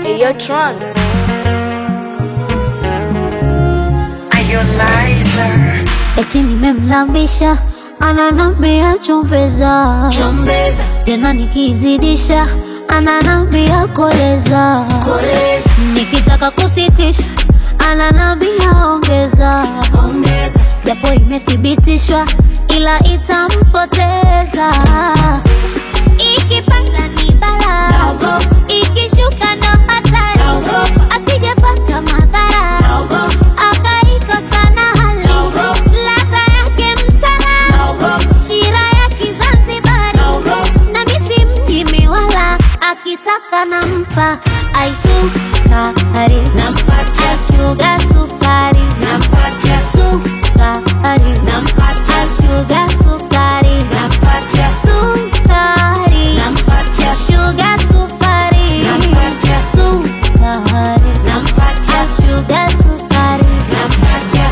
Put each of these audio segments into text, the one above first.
Hey, yo, Tron. Eti nimemlambisha ananambia chombeza, tena nikizidisha ananambia koleza, nikitaka kusitisha ananambia ongeza, japo imethibitishwa ila itampoteza. Ikipanda ni bala, ikishuka ndo hatari, asijepata madhara akaikosa na hali. Ladha yake msala, shira ya Kizanzibari, na misi mjimi wala, akitaka nampa aisukari, nampatia sugar sukari, nampatia sukari, nampatia sugar sukari, nampatia sukari, nampatia sugar sukari, nampatia sukari, nampatia sugar sukari, nampatia.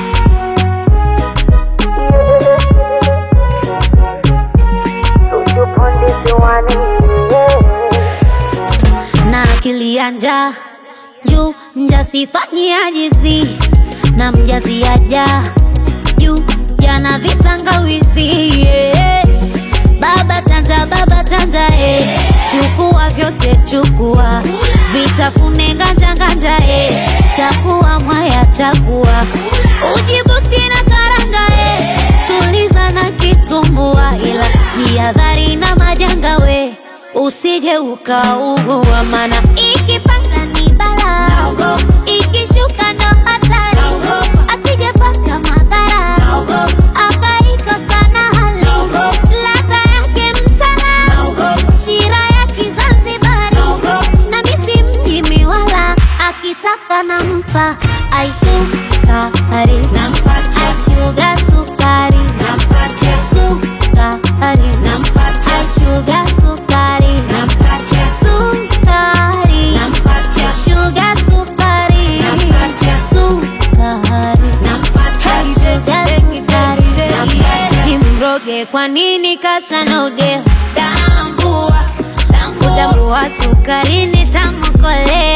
Na akili ya njaa juu mjasifanyi ajizi, na mjazi aja juu jana vitangawizi, yeah. Baba chanja chukua vyote chukua, vitafune nganja nganja, chakua mwaya chakua, ujibusti na karanga, tuliza na kitumbua, ila jihadhari na majanga we, usije ukaugua, mana ikipanda ni bala, ikishuka ndo hatari, asijepata madhara akaikosa na hali. Ladha yake msala, shira ya Kizanzibari, na misi mjimi wala, akitaka nampa aisukari, nampatia sugar sukari, nampatia sukari, nampatia sugar sukari, nampatia sukari, nampatia sugar sukari, nampatia sukari, nampatia sugar sukari, nampatia. Nimroge kwa nini kasanoge, tambua sukari ni tamu kole.